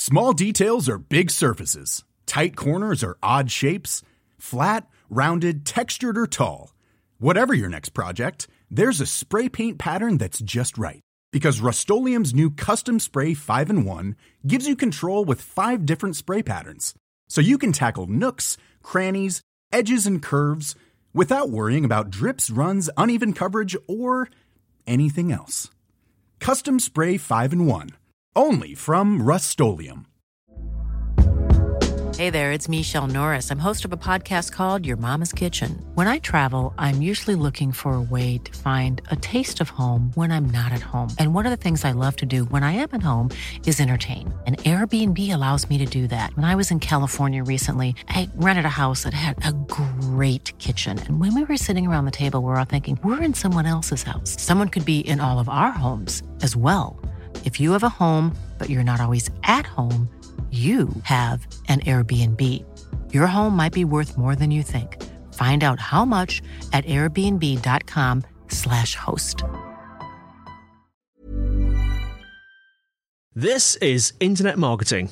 Small details are big surfaces. Tight corners are odd shapes. Flat, rounded, textured, or tall. Whatever your next project, there's a spray paint pattern that's just right. Because Rust-Oleum's new Custom Spray 5-in-1 gives you control with 5 different spray patterns. So you can tackle nooks, crannies, edges, and curves without worrying about drips, runs, uneven coverage, or anything else. Custom Spray 5-in-1. Only from Rust-Oleum. Hey there, it's Michelle Norris. I'm host of a podcast called Your Mama's Kitchen. When I travel, I'm usually looking for a way to find a taste of home when I'm not at home. And one of the things I love to do when I am at home is entertain. And Airbnb allows me to do that. When I was in California recently, I rented a house that had a great kitchen. And when we were sitting around the table, we were all thinking, we're in someone else's house. Someone could be in all of our homes as well. If you have a home, but you're not always at home, you have an Airbnb. Your home might be worth more than you think. Find out how much at airbnb.com/host. This is Internet Marketing.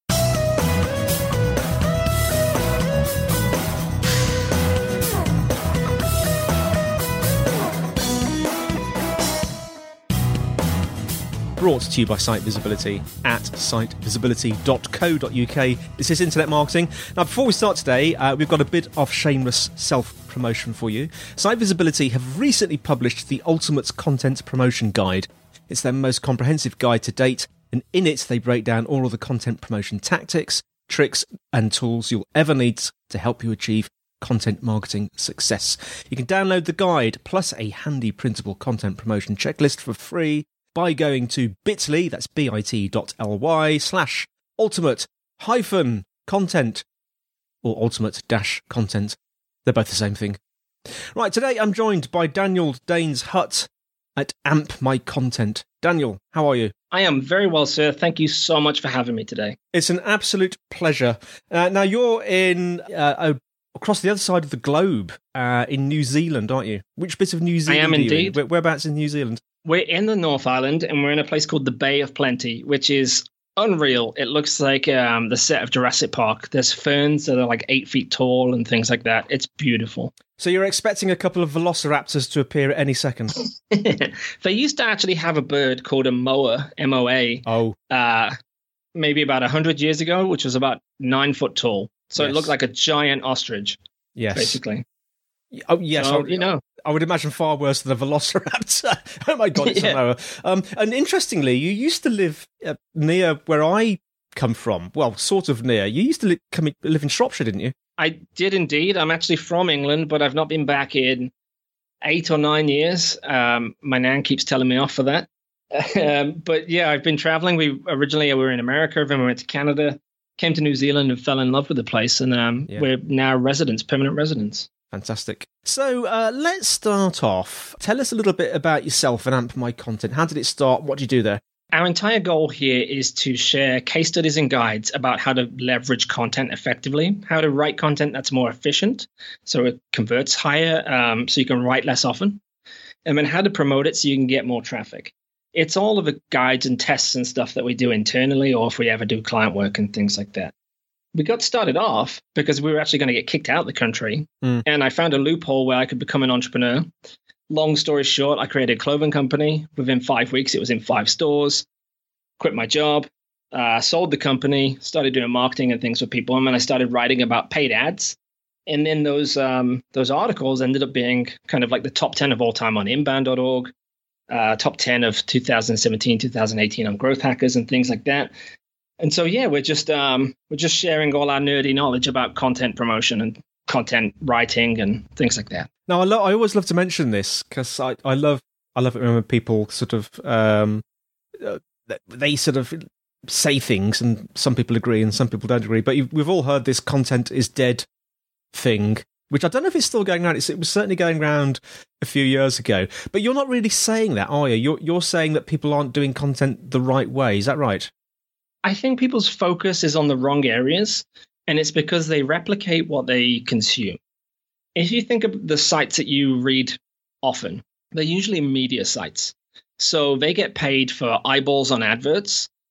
Brought to you by Site Visibility at sitevisibility.co.uk. This is Internet Marketing. Now, before we start today, we've got a bit of shameless self-promotion for you. Site Visibility have recently published the Ultimate Content Promotion Guide. It's their most comprehensive guide to date, and in it they break down all of the content promotion tactics, tricks, and tools you'll ever need to help you achieve content marketing success. You can download the guide, plus a handy printable content promotion checklist for free by going to bit.ly, that's bit.ly/ultimate-content or ultimate-content. They're both the same thing. Right, today I'm joined by Daniel Daines-Hutt at Amp My Content. Daniel, how are you? I am very well, sir. Thank you so much for having me today. It's an absolute pleasure. Now, you're in across the other side of the globe in New Zealand, aren't you? Which bit of New Zealand I am are you indeed. in? Whereabouts in New Zealand? We're in the North Island, and we're in a place called the Bay of Plenty, which is unreal. It looks like the set of Jurassic Park. There's ferns that are like 8 feet tall and things like that. It's beautiful. So you're expecting a couple of velociraptors to appear at any second? They used to actually have a bird called a moa, M-O-A, maybe about 100 years ago, which was about 9 foot tall. So It looked like a giant ostrich, basically. Oh, yes. So, I would imagine far worse than a velociraptor. Oh, my God, it's a moa. And interestingly, you used to live near where I come from. Well, sort of near. You used to live in Shropshire, didn't you? I did indeed. I'm actually from England, but I've not been back in 8 or 9 years. My nan keeps telling me off for that. But yeah, I've been traveling. We were in America, then we went to Canada, came to New Zealand and fell in love with the place. And we're now permanent residents. Fantastic. So let's start off. Tell us a little bit about yourself and Amp My Content. How did it start? What do you do there? Our entire goal here is to share case studies and guides about how to leverage content effectively, how to write content that's more efficient, so it converts higher, so you can write less often, and then how to promote it so you can get more traffic. It's all of the guides and tests and stuff that we do internally, or if we ever do client work and things like that. We got started off because we were actually going to get kicked out of the country, and I found a loophole where I could become an entrepreneur. Long story short, I created a clothing company. Within 5 weeks, it was in 5 stores. Quit my job, sold the company, started doing marketing and things for people, and then I started writing about paid ads. And then those articles ended up being kind of like the top 10 of all time on inbound.org, top 10 of 2017, 2018 on Growth Hackers and things like that. And so, yeah, we're just sharing all our nerdy knowledge about content promotion and content writing and things like that. Now, I always love to mention this because I love it when people sort of they sort of say things, and some people agree and some people don't agree. But we've all heard this "content is dead" thing, which I don't know if it's still going around. It was certainly going around a few years ago. But you're not really saying that, are you? You're saying that people aren't doing content the right way. Is that right? I think people's focus is on the wrong areas, and it's because they replicate what they consume. If you think of the sites that you read often, they're usually media sites. So they get paid for eyeballs on adverts,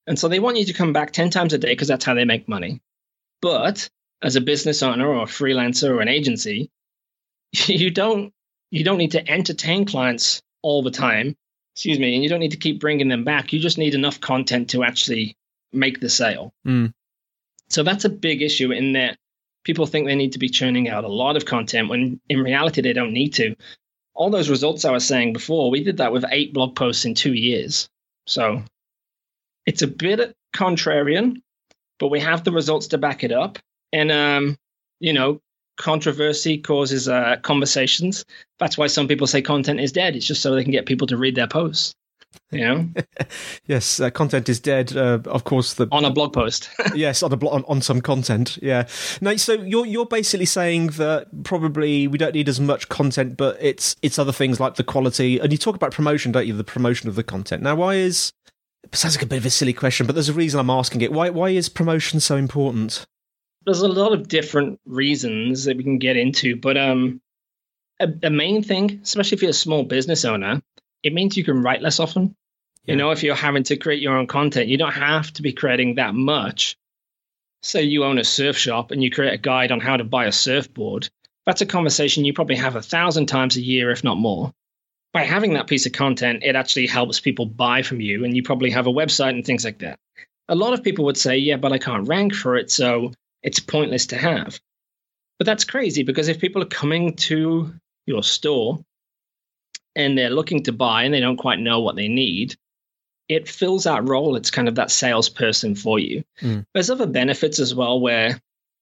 And so they want you to come back 10 times a day because that's how they make money. But as a business owner or a freelancer or an agency, you don't need to entertain clients all the time. And you don't need to keep bringing them back. You just need enough content to actually make the sale. So that's a big issue in that people think they need to be churning out a lot of content when in reality they don't need to. All those results I was saying before, we did that with 8 blog posts in 2 years. So it's a bit contrarian, but we have the results to back it up. And, controversy causes conversations. That's why some people say content is dead. It's just so they can get people to read their posts. Yes, content is dead. Of course, on a blog post. Yes, on some content. Yeah. Now, so you're basically saying that probably we don't need as much content, but it's other things like the quality. And you talk about promotion, don't you? The promotion of the content. Now, it sounds like a bit of a silly question, but there's a reason I'm asking it. Why is promotion so important? There's a lot of different reasons that we can get into, but a main thing, especially if you're a small business owner, it means you can write less often. Yeah. If you're having to create your own content, you don't have to be creating that much. Say you own a surf shop and you create a guide on how to buy a surfboard. That's a conversation you probably have 1,000 times a year, if not more. By having that piece of content, it actually helps people buy from you, and you probably have a website and things like that. A lot of people would say, yeah, but I can't rank for it, so it's pointless to have. But that's crazy, because if people are coming to your store and they're looking to buy and they don't quite know what they need, it fills that role. It's kind of that salesperson for you. There's other benefits as well where,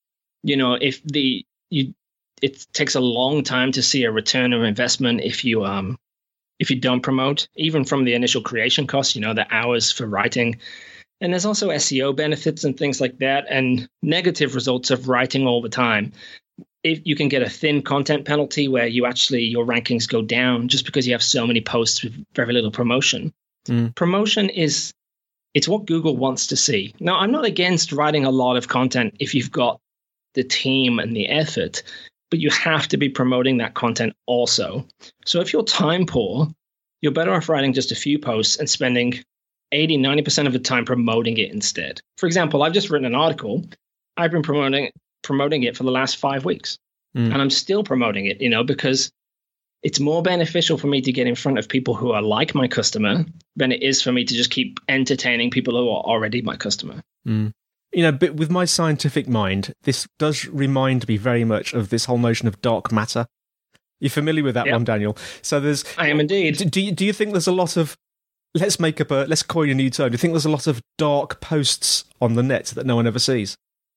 it takes a long time to see a return of investment if you don't promote, even from the initial creation costs, the hours for writing. And there's also SEO benefits and things like that, and negative results of writing all the time. If you can get a thin content penalty where your rankings go down just because you have so many posts with very little promotion. Promotion it's what Google wants to see. Now, I'm not against writing a lot of content if you've got the team and the effort, but you have to be promoting that content also. So if you're time poor, you're better off writing just a few posts and spending 80-90% of the time promoting it instead. For example, I've just written an article. I've been promoting it for the last 5 weeks, and I'm still promoting it, because it's more beneficial for me to get in front of people who are like my customer than it is for me to just keep entertaining people who are already my customer. But with my scientific mind, this does remind me very much of this whole notion of dark matter. You're familiar with that one, Daniel? So I am indeed. Do you think there's a lot of, let's coin a new term. Do you think there's a lot of dark posts on the net that no one ever sees?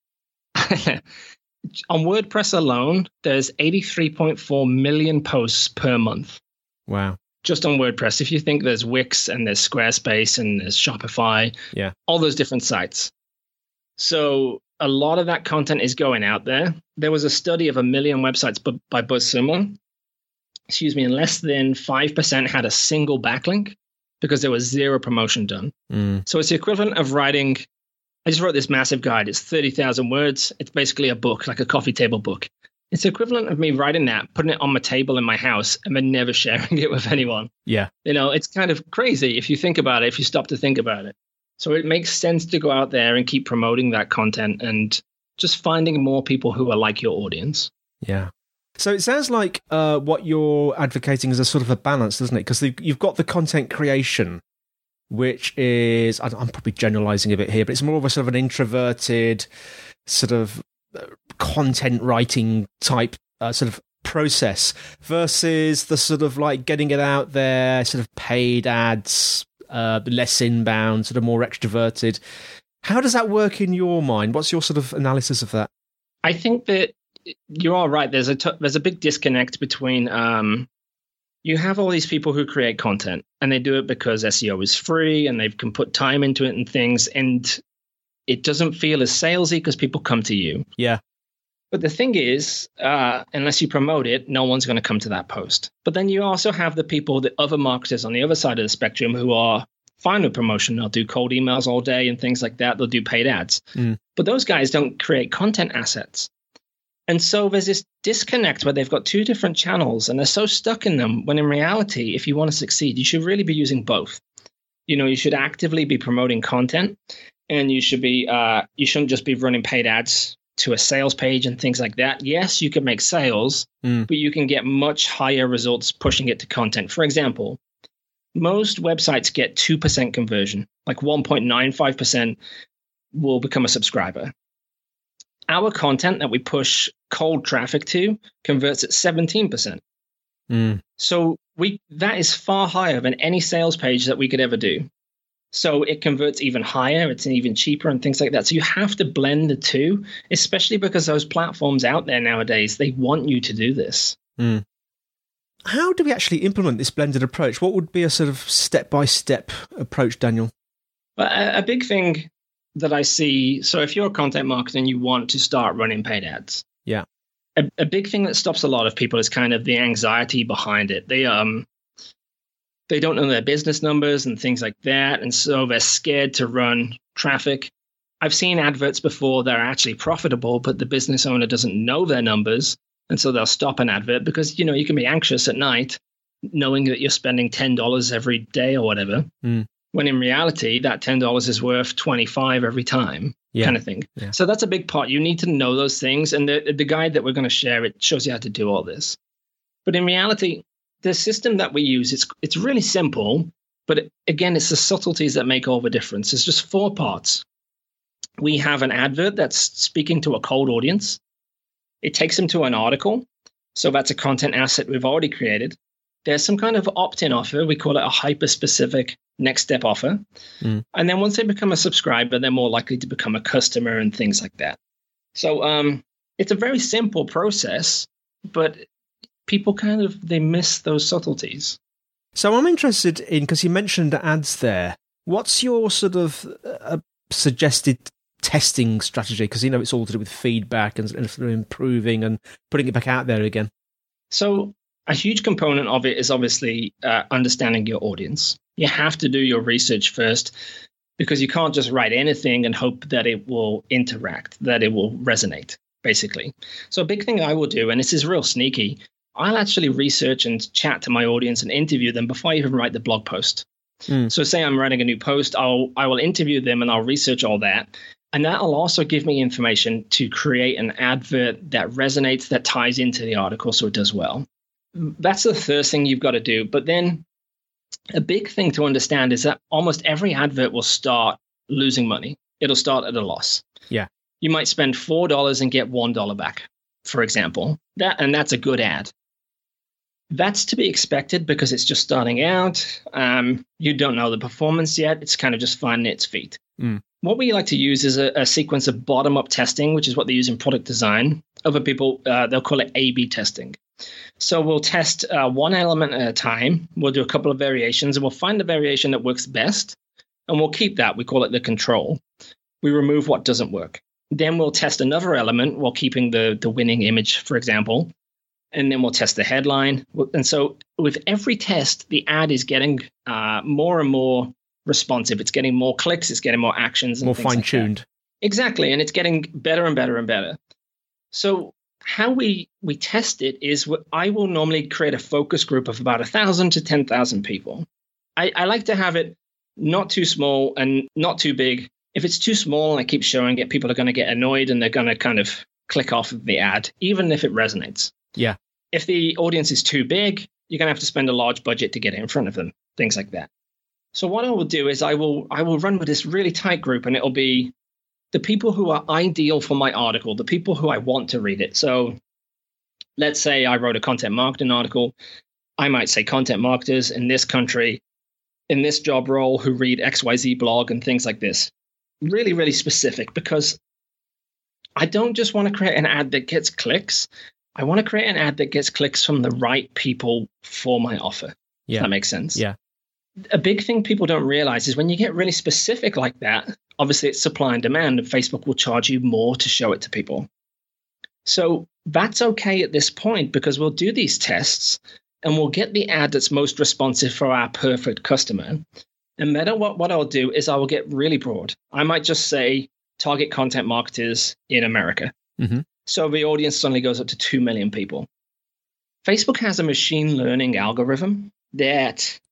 On WordPress alone, there's 83.4 million posts per month. Wow. Just on WordPress. If you think there's Wix and there's Squarespace and there's Shopify, all those different sites. So a lot of that content is going out there. There was a study of 1 million websites by BuzzSumo. And less than 5% had a single backlink because there was zero promotion done. So it's the equivalent of writing. I just wrote this massive guide. It's 30,000 words. It's basically a book, like a coffee table book. It's the equivalent of me writing that, putting it on my table in my house, and then never sharing it with anyone. Yeah. It's kind of crazy if you think about it, if you stop to think about it. So it makes sense to go out there and keep promoting that content and just finding more people who are like your audience. Yeah. So it sounds like what you're advocating is a sort of a balance, doesn't it? Because you've got the content creation, which is, I'm probably generalizing a bit here, but it's more of a sort of an introverted sort of content writing type sort of process versus the sort of like getting it out there, sort of paid ads, less inbound, sort of more extroverted. How does that work in your mind? What's your sort of analysis of that? I think that you're all right. There's a big disconnect between you have all these people who create content and they do it because SEO is free and they can put time into it and things, and it doesn't feel as salesy because people come to you. Yeah. But the thing is, unless you promote it, no one's going to come to that post. But then you also have the other marketers on the other side of the spectrum who are fine with promotion. They'll do cold emails all day and things like that. They'll do paid ads. But those guys don't create content assets. And so there's this disconnect where they've got two different channels and they're so stuck in them, when in reality, if you want to succeed, you should really be using both. You should actively be promoting content, and you shouldn't just be running paid ads to a sales page and things like that. Yes, you can make sales, but you can get much higher results pushing it to content. For example, most websites get 2% conversion, like 1.95% will become a subscriber. Our content that we push cold traffic to converts at 17%. So that is far higher than any sales page that we could ever do. So it converts even higher, it's even cheaper and things like that. So you have to blend the two, especially because those platforms out there nowadays, they want you to do this. How do we actually implement this blended approach? What would be a sort of step-by-step approach, Daniel? A big thing that I see, so if you're a content marketer and you want to start running paid ads, a big thing that stops a lot of people is kind of the anxiety behind it. They don't know their business numbers and things like that, and so they're scared to run traffic. I've seen adverts before that are actually profitable, but the business owner doesn't know their numbers, and so they'll stop an advert because, you can be anxious at night knowing that you're spending $10 every day or whatever, when in reality, that $10 is worth $25 every time, kind of thing. Yeah. So that's a big part. You need to know those things, and the guide that we're going to share, it shows you how to do all this. But in reality, the system that we use, it's really simple, but again, it's the subtleties that make all the difference. It's just 4 parts. We have an advert that's speaking to a cold audience. It takes them to an article. So that's a content asset we've already created. There's some kind of opt-in offer. We call it a hyper-specific next step offer. And then once they become a subscriber, they're more likely to become a customer and things like that. So it's a very simple process, but people they miss those subtleties. So I'm interested in, because you mentioned ads there, what's your sort of suggested testing strategy? Because, it's all to do with feedback and improving and putting it back out there again. So a huge component of it is obviously understanding your audience. You have to do your research first, because you can't just write anything and hope that it will interact, that it will resonate, basically. So a big thing I will do, and this is real sneaky, I'll actually research and chat to my audience and interview them before I even write the blog post. So say I'm writing a new post, I will interview them and I'll research all that. And that'll also give me information to create an advert that resonates, that ties into the article so it does well. That's the first thing you've got to do. But then a big thing to understand is that almost every advert will start losing money. It'll start at a loss. Yeah. You might spend $4 and get $1 back, for example. That's a good ad. That's to be expected because it's just starting out. You don't know the performance yet. It's kind of just finding its feet. What we like to use is a sequence of bottom-up testing, which is what they use in product design. Other people, they'll call it A/B testing. So we'll test one element at a time. We'll do a couple of variations, and we'll find the variation that works best, and we'll keep that. We call it the control. We remove what doesn't work. Then we'll test another element while keeping the winning image, for example. And then we'll test the headline. And so with every test, the ad is getting more and more responsive. It's getting more clicks. It's getting more actions. And more fine-tuned. Like exactly. And it's getting better and better and better. So how we test it is I will normally create a focus group of about 1,000 to 10,000 people. I like to have it not too small and not too big. If it's too small and I keep showing it, people are going to get annoyed and they're going to kind of click off of the ad, even if it resonates. Yeah. If the audience is too big, you're going to have to spend a large budget to get it in front of them, things like that. So what I will do is I will run with this really tight group, and it'll be the people who are ideal for my article, the people who I want to read it. So let's say I wrote a content marketing article. I might say content marketers in this country, in this job role, who read XYZ blog and things like this. Really, really specific, because I don't just want to create an ad that gets clicks. I want to create an ad that gets clicks from the right people for my offer. Yeah. If that makes sense. Yeah. A big thing people don't realize is when you get really specific like that, obviously it's supply and demand, and Facebook will charge you more to show it to people. So that's okay at this point, because we'll do these tests and we'll get the ad that's most responsive for our perfect customer. And matter what I'll do is I will get really broad. I might just say target content marketers in America. Mm-hmm. So the audience suddenly goes up to 2 million people. Facebook has a machine learning algorithm that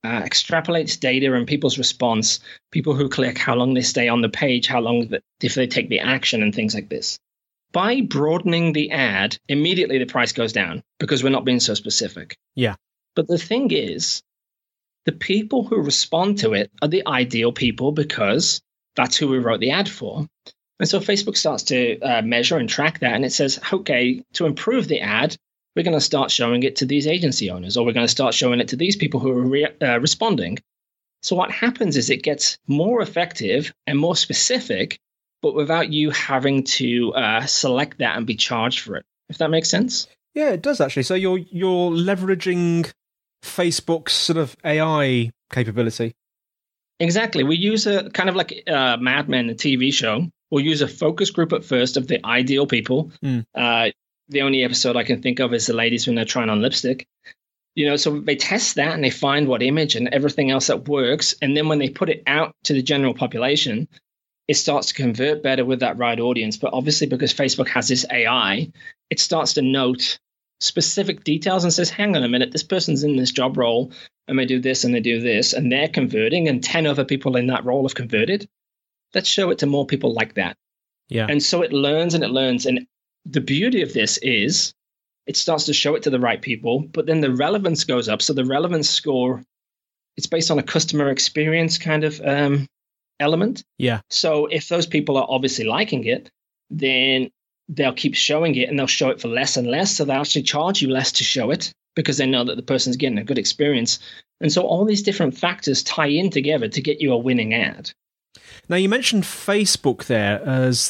extrapolates data and people's response, people who click, how long they stay on the page, how long if they take the action and things like this. By broadening the ad, immediately the price goes down because we're not being so specific. Yeah. But the thing is, the people who respond to it are the ideal people because that's who we wrote the ad for. And so Facebook starts to measure and track that. And it says, okay, to improve the ad, we're going to start showing it to these agency owners, or we're going to start showing it to these people who are responding. So what happens is it gets more effective and more specific, but without you having to select that and be charged for it, if that makes sense. Yeah, it does actually. So you're leveraging Facebook's sort of AI capability. Exactly. We use a kind of like Mad Men, the TV show. We'll use a focus group at first of the ideal people. The only episode I can think of is the ladies when they're trying on lipstick. So they test that and they find what image and everything else that works. And then when they put it out to the general population, it starts to convert better with that right audience. But obviously, because Facebook has this AI, it starts to note specific details and says, hang on a minute, this person's in this job role and they do this and they do this and they're converting and 10 other people in that role have converted. Let's show it to more people like that. Yeah. And so it learns and it learns. And the beauty of this is it starts to show it to the right people, but then the relevance goes up. So the relevance score, it's based on a customer experience kind of element. Yeah. So if those people are obviously liking it, then they'll keep showing it and they'll show it for less and less. So they'll actually charge you less to show it because they know that the person's getting a good experience. And so all these different factors tie in together to get you a winning ad. Now, you mentioned Facebook there as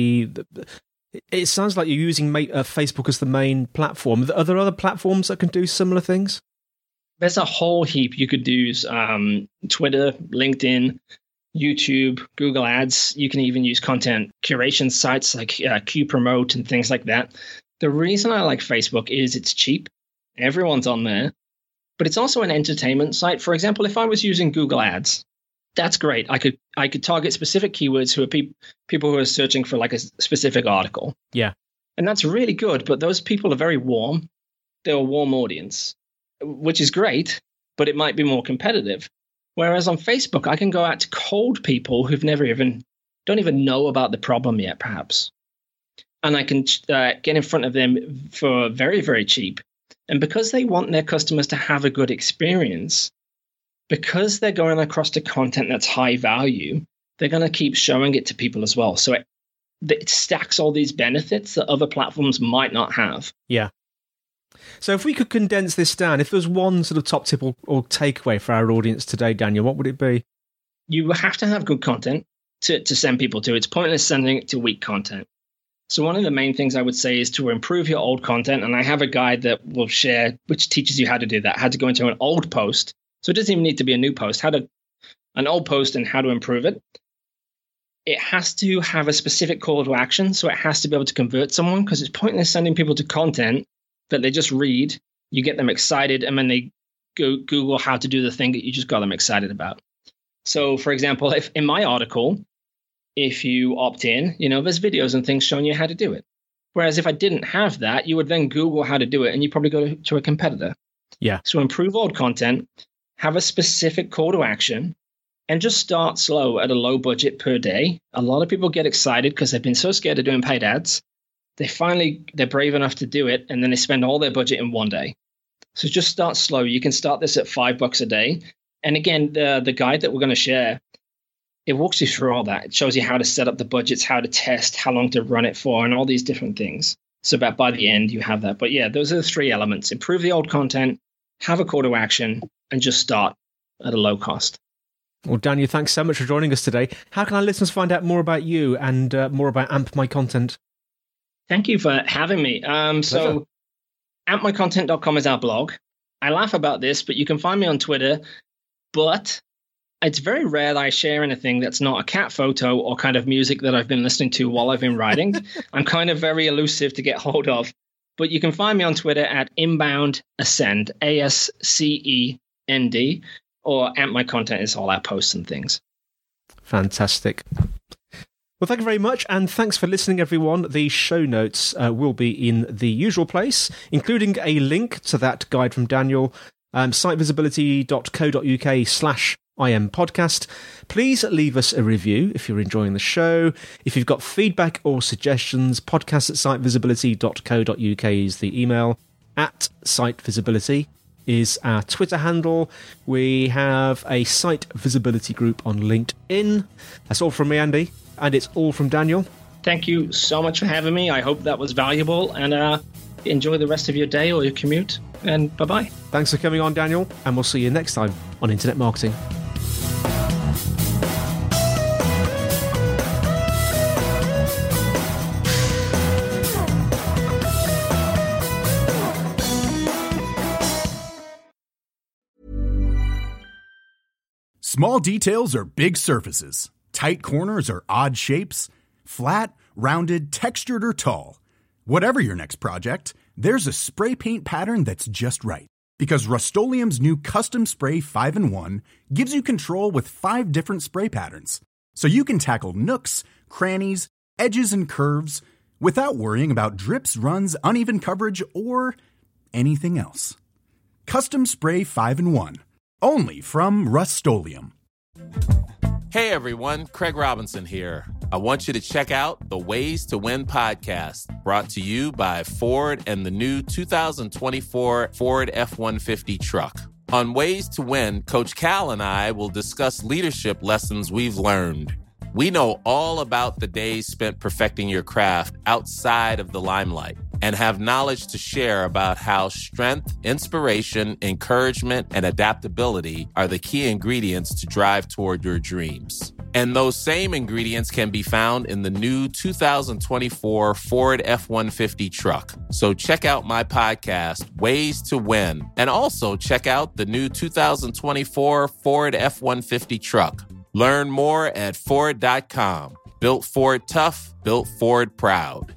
it sounds like you're using Facebook as the main platform. Are there other platforms that can do similar things? There's a whole heap. You could use Twitter, LinkedIn, YouTube, Google Ads. You can even use content curation sites like QPromote and things like that. The reason I like Facebook is it's cheap. Everyone's on there. But it's also an entertainment site. For example, if I was using Google Ads, that's great. I could target specific keywords who are people who are searching for like a specific article. Yeah. And that's really good, but those people are very warm. They're a warm audience, which is great, but it might be more competitive. Whereas on Facebook, I can go out to cold people who've don't even know about the problem yet, perhaps. And I can get in front of them for very, very cheap. And because they want their customers to have a good experience, because they're going across to content that's high value, they're going to keep showing it to people as well. So it stacks all these benefits that other platforms might not have. Yeah. So if we could condense this down, if there's one sort of top tip or takeaway for our audience today, Daniel, what would it be? You have to have good content to send people to. It's pointless sending it to weak content. So one of the main things I would say is to improve your old content. And I have a guide that we'll share, which teaches you how to do that, how to go into an old post. So it doesn't even need to be a new post, an old post and how to improve it. It has to have a specific call to action. So it has to be able to convert someone, because it's pointless sending people to content that they just read, you get them excited, and then they go Google how to do the thing that you just got them excited about. So for example, if in my article, if you opt in, there's videos and things showing you how to do it. Whereas if I didn't have that, you would then Google how to do it and you probably go to a competitor. Yeah. So improve old content, have a specific call to action, and just start slow at a low budget per day. A lot of people get excited because they've been so scared of doing paid ads. They're brave enough to do it, and then they spend all their budget in one day. So just start slow. You can start this at $5 a day. And again, the guide that we're going to share, it walks you through all that. It shows you how to set up the budgets, how to test, how long to run it for, and all these different things. So that by the end, you have that. But yeah, those are the three elements. Improve the old content, have a call to action, and just start at a low cost. Well, Daniel, thanks so much for joining us today. How can our listeners find out more about you and more about Amp My Content? Thank you for having me. So ampmycontent.com is our blog. I laugh about this, but you can find me on Twitter. But it's very rare that I share anything that's not a cat photo or kind of music that I've been listening to while I've been writing. I'm kind of very elusive to get hold of. But you can find me on Twitter at Inbound Ascend, ASCEND, or Amp My Content is all our posts and things. Fantastic. Well, thank you very much, and thanks for listening, everyone. The show notes will be in the usual place, including a link to that guide from Daniel, sitevisibility.co.uk/IMpodcast. Please leave us a review if you're enjoying the show. If you've got feedback or suggestions, podcast@sitevisibility.co.uk is the email. @sitevisibility is our Twitter handle. We have a Site Visibility group on LinkedIn. That's all from me, Andy, and it's all from Daniel. Thank you so much for having me. I hope that was valuable, and enjoy the rest of your day or your commute, and bye-bye. Thanks for coming on, Daniel, and we'll see you next time on Internet Marketing. Small details are big surfaces. Tight corners are odd shapes. Flat, rounded, textured, or tall. Whatever your next project, there's a spray paint pattern that's just right. Because Rust-Oleum's new Custom Spray 5-in-1 gives you control with 5 different spray patterns. So you can tackle nooks, crannies, edges, and curves without worrying about drips, runs, uneven coverage, or anything else. Custom Spray 5-in-1. Only from Rust-Oleum. Hey everyone, Craig Robinson here. I want you to check out the Ways to Win podcast, brought to you by Ford and the new 2024 Ford F-150 truck. On Ways to Win, Coach Cal and I will discuss leadership lessons we've learned. We know all about the days spent perfecting your craft outside of the limelight and have knowledge to share about how strength, inspiration, encouragement, and adaptability are the key ingredients to drive toward your dreams. And those same ingredients can be found in the new 2024 Ford F-150 truck. So check out my podcast, Ways to Win, and also check out the new 2024 Ford F-150 truck. Learn more at Ford.com. Built Ford tough, built Ford proud.